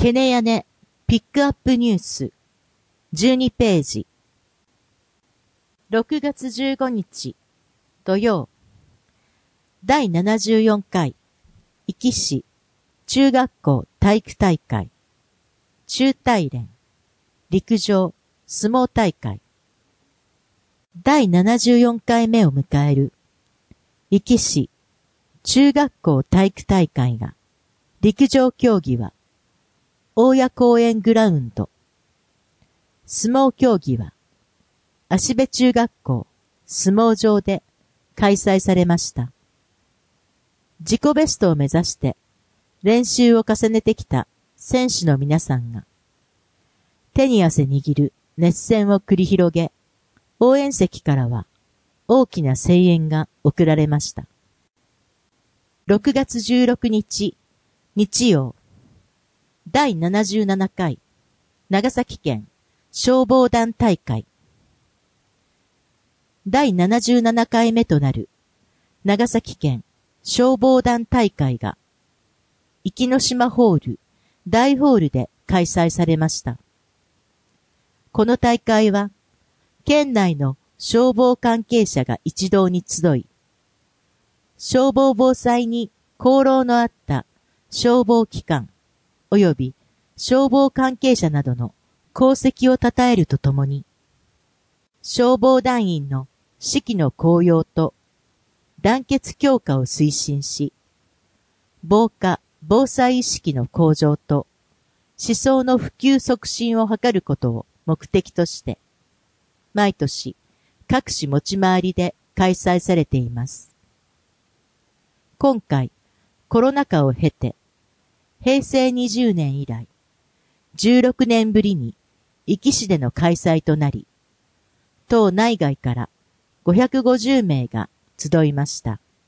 ケネヤネピックアップニュース12ページ6月15日土曜第74回壱岐市中学校体育大会中体連陸上相撲大会第74回目を迎える壱岐市中学校体育大会が陸上競技は大谷公園グラウンド相撲競技は芦部中学校相撲場で開催されました。自己ベストを目指して練習を重ねてきた選手の皆さんが手に汗握る熱戦を繰り広げ、応援席からは大きな声援が送られました。6月16日日曜第77回長崎県消防団大会第77回目となる長崎県消防団大会が壱岐の島ホール大ホールで開催されました。この大会は県内の消防関係者が一堂に集い、消防防災に功労のあった消防機関及び消防関係者などの功績を称えるとともに、消防団員の士気の高揚と団結強化を推進し、防火・防災意識の向上と思想の普及促進を図ることを目的として、毎年各市持ち回りで開催されています。今回、コロナ禍を経て、平成20年以来、16年ぶりに壱岐市での開催となり、島内外から550名が集いました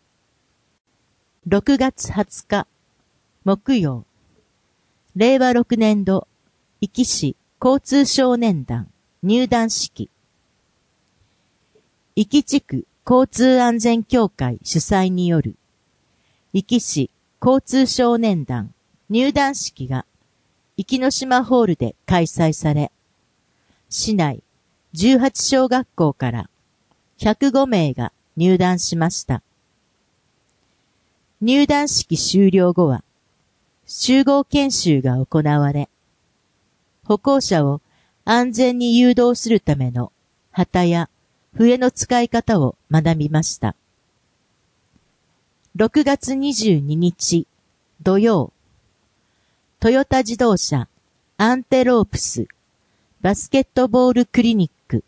。6月20日、木曜、令和6年度壱岐市交通少年団入団式。壱岐地区交通安全協会主催による壱岐市交通少年団入団式が壱岐の島ホールで開催され、市内18小学校から105名が入団しました。入団式終了後は集合研修が行われ、歩行者を安全に誘導するための旗や笛の使い方を学びました。6月22日土曜、トヨタ自動車アンテロープスバスケットボールクリニック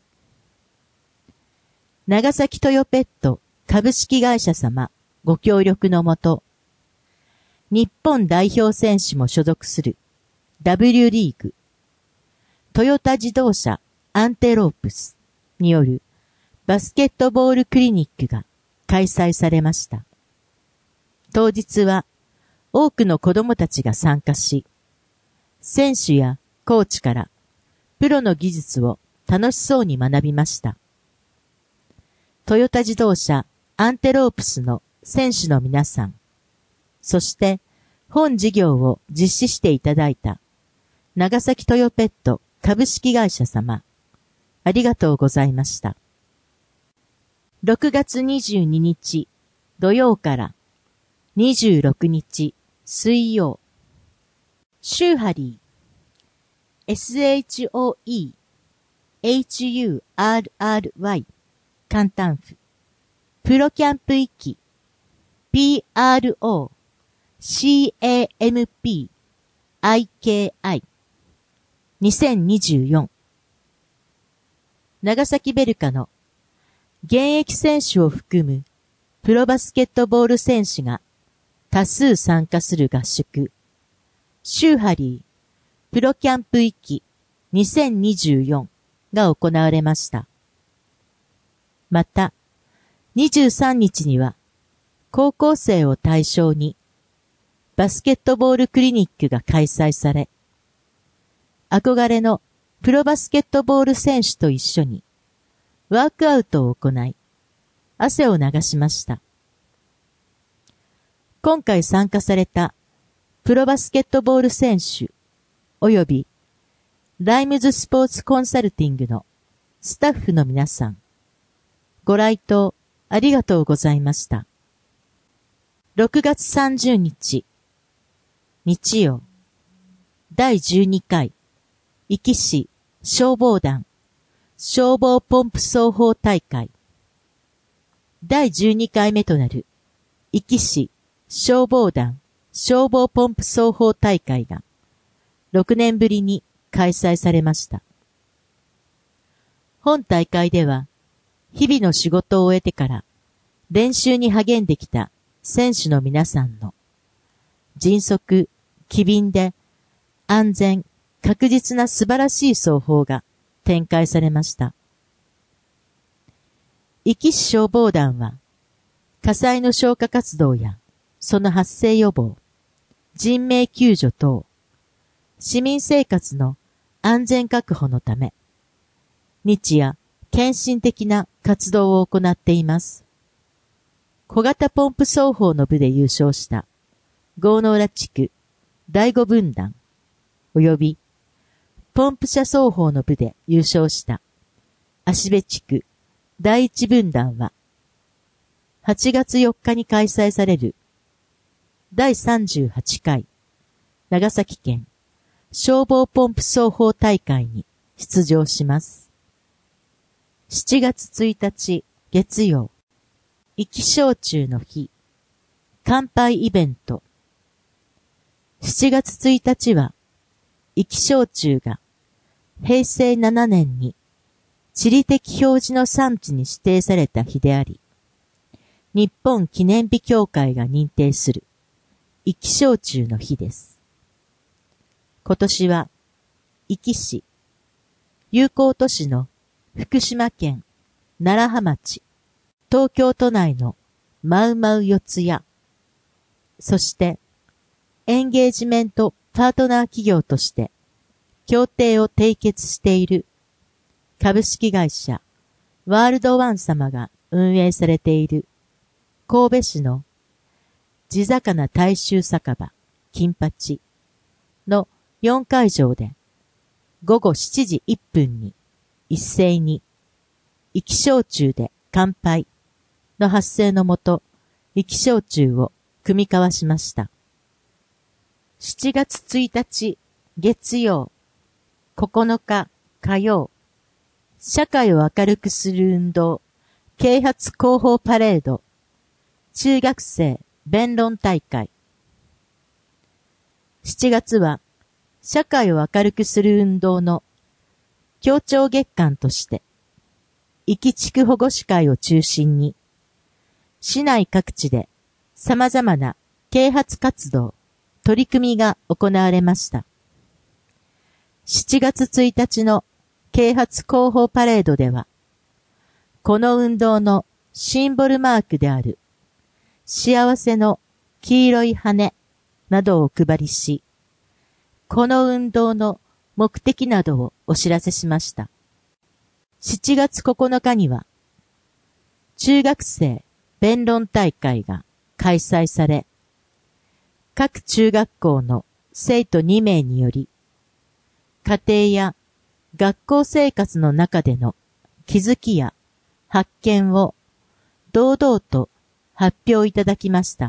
長崎トヨペット株式会社様ご協力のもと、日本代表選手も所属する W リーグトヨタ自動車アンテロープスによるバスケットボールクリニックが開催されました。当日は多くの子供たちが参加し、選手やコーチからプロの技術を楽しそうに学びました。トヨタ自動車アンテロープスの選手の皆さん、そして本事業を実施していただいた長崎トヨペット株式会社様、ありがとうございました。6月22日土曜から26日水曜、シューハリー SHOEHURRY 簡単符プロキャンプ壱岐 PROCAMPIKI2024 長崎ベルカの現役選手を含むプロバスケットボール選手が多数参加する合宿シューハリープロキャンプ壱岐2024が行われました。また、23日には高校生を対象にバスケットボールクリニックが開催され、憧れのプロバスケットボール選手と一緒にワークアウトを行い、汗を流しました。今回参加されたプロバスケットボール選手およびライムズスポーツコンサルティングのスタッフの皆さん、ご来島ありがとうございました。6月30日、日曜、第12回、壱岐市消防団消防ポンプ奏法大会。第12回目となる、壱岐市消防団消防ポンプ奏法大会が、6年ぶりに開催されました。本大会では、日々の仕事を終えてから練習に励んできた選手の皆さんの迅速、機敏で安全、確実な素晴らしい奏法が展開されました。壱岐市消防団は、火災の消火活動やその発生予防、人命救助等、市民生活の安全確保のため、日夜献身的な活動を行っています。小型ポンプ奏法の部で優勝した郷野浦地区第5分団及びポンプ車奏法の部で優勝した芦部地区第1分団は8月4日に開催される第38回長崎県消防ポンプ奏法大会に出場します。7月1日月曜、壱岐焼酎の日、乾杯イベント。7月1日は、壱岐焼酎が平成7年に地理的表示の産地に指定された日であり、日本記念日協会が認定する壱岐焼酎の日です。今年は、壱岐市、友好都市の福島県楢葉町、東京都内のマウマウ四谷、そしてエンゲージメントパートナー企業として協定を締結している株式会社ワールドワン様が運営されている神戸市の地魚大衆酒場金八の4会場で午後7時1分に一斉に、壱岐焼酎で乾杯の発声のもと、壱岐焼酎を酌み交わしました。7月1日月曜、9日火曜、社会を明るくする運動、啓発広報パレード、中学生弁論大会。7月は、社会を明るくする運動の協調月間として、壱岐地区保護司会を中心に、市内各地で様々な啓発活動、取り組みが行われました。7月1日の啓発広報パレードでは、この運動のシンボルマークである幸せの黄色い羽などをお配りし、この運動の目的などをお知らせしました。7月9日には、中学生弁論大会が開催され、各中学校の生徒2名により、家庭や学校生活の中での気づきや発見を堂々と発表いただきました。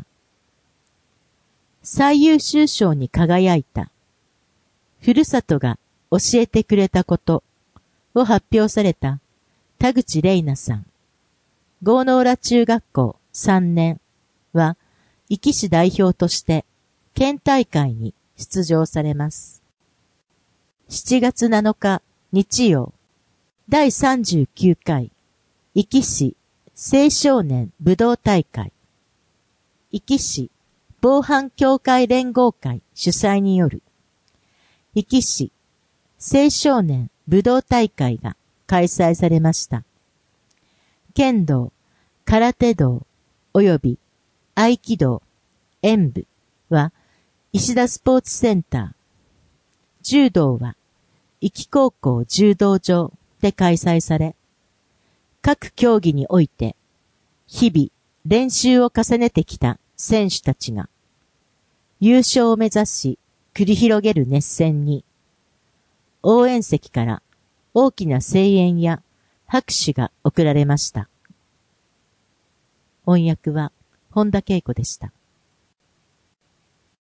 最優秀賞に輝いた、ふるさとが教えてくれたことを発表された田口玲奈さん、郷野浦中学校3年は、壱岐市代表として県大会に出場されます。7月7日日曜、第39回壱岐市青少年武道大会、壱岐市防犯協会連合会主催による壱岐市青少年武道大会が開催されました。剣道、空手道、及び合気道、演武は石田スポーツセンター、柔道は壱岐高校柔道場で開催され、各競技において日々練習を重ねてきた選手たちが優勝を目指し繰り広げる熱戦に応援席から大きな声援や拍手が送られました。音訳は本田恵子でした。